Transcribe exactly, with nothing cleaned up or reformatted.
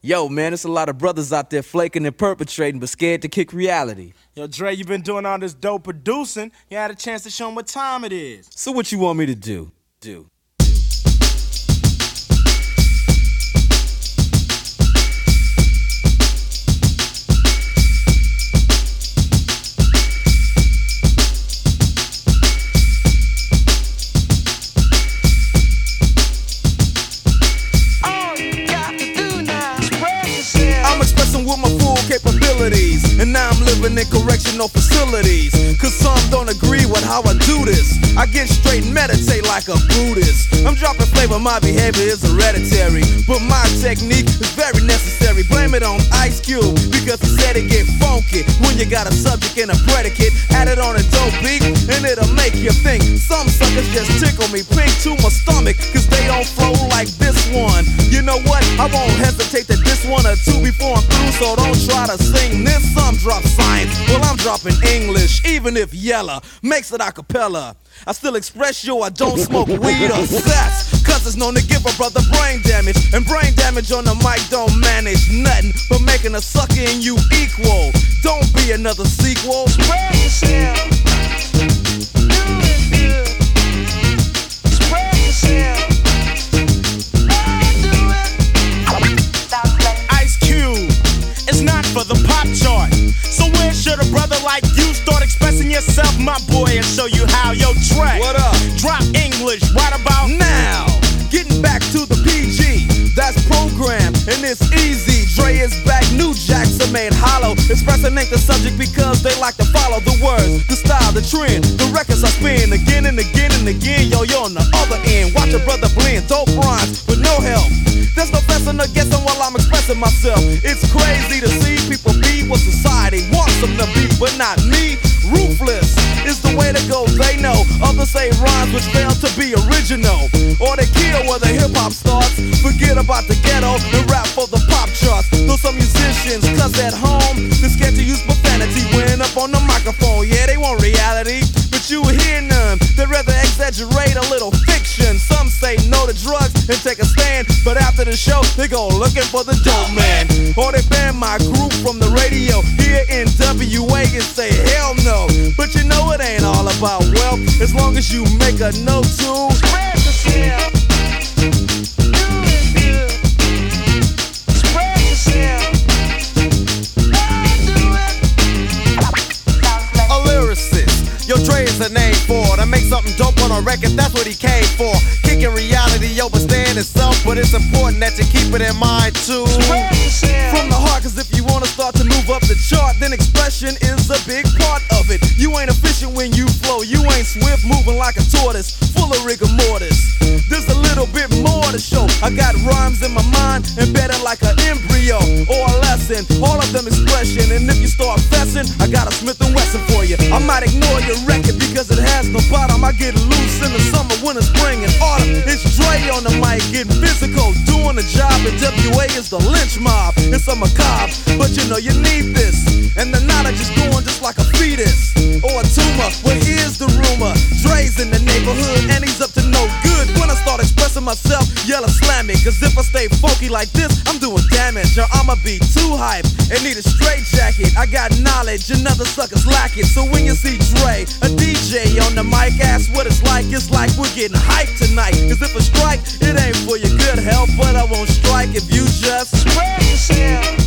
Yo, man, there's a lot of brothers out there flaking and perpetrating, but scared to kick reality. Yo, Dre, you been doing all this dope producing. You had a chance to show them what time it is. So what you want me to do? Do. With my full capabilities, and now I'm living in correctional facilities. Cause some don't agree with how I do this. I get straight and meditate like a Buddhist. I'm dropping flavor, my behavior is hereditary, but my technique is very necessary. Blame it on Ice Cube, because he said it get funky when you got a subject and a predicate. Add it on a dope beat, and it'll make you think. Some suckers just tickle me pink to my stomach, cause they don't flow like this one. You know what? I won't hesitate to diss one or two before I'm through, so don't try to sing this. Some drop science, well I'm dropping English, even if Yella makes it a cappella. I still express yo, I don't smoke weed or sex, cause it's known to give a brother brain damage. And brain damage on the mic don't manage nothing but making a sucker in you equal. Don't be another sequel. Spread yourself. Do it good. Spread yourself. For the pop chart. So where should a brother like you start expressing yourself, my boy, and show you how? Yo, Dre, what up? Drop English right about now. Getting back to the P G, that's programmed and it's easy. Dre is back, new jacks are made hollow. Expressing ain't the subject because they like to follow the words, the style, the trend. The records I spin again and again and again. Yo, yo, on the other end, watch a brother blend dope rhymes with no help. There's no fessing or guessing while I'm expressing myself. It's crazy to see people be what society wants them to be, but not me. Ruthless is the way to go, they know. Others say rhymes which fail to be original, or they kill where the hip-hop starts. Forget about the ghetto and rap for the pop charts. Though some musicians, cause at home they're scared to use profanity when up on the microphone. Yeah, they want reality, but you hear none. They'd rather exaggerate a little fiction. Some say no to drugs and take a stand, but after the show they go looking for the dope man. Or they ban my group from the radio here in W A and say hell no. But you know it ain't all about wealth, as long as you make a note to spread yourself. Do it good. Spread yourself. Do it. A lyricist, yo, Dre is a name for to make something dope on a record, that's what he came for. Kicking reality over staying itself, but it's important that you keep it in mind too. From the heart, cause if you wanna start to move up the chart, then expression is a big part of it. You ain't efficient when you flow, you ain't swift, moving like a tortoise, full of rigor mortis. There's a little bit more to show. I got rhymes in my mind, embedded like an embryo or a lesson, all of them expression. And if you start fessing, I got a Smith and Wesson for you. I might ignore your record because it has no bottom. I get loose in the summer, winter, spring, and autumn. It's Dre on the mic, getting physical, doing the job. And W A is the lynch mob. It's a macabre, but you know you need this. And the knowledge is going just like a fetus or a tumor. Well, here's the rumor: Dre's in the neighborhood and he's up to no good. When I start expressing myself, yell slam me. Cause if I stay funky like this, I'm doing damage. Or I'ma be too hype and need a straight jacket. I got knowledge and other suckers lack it. So when you see Dre, a D J on the mic, ask what it's like. It's like we're getting hyped tonight. Cause if I strike, it ain't for your good health, but I won't strike if you just spread yourself.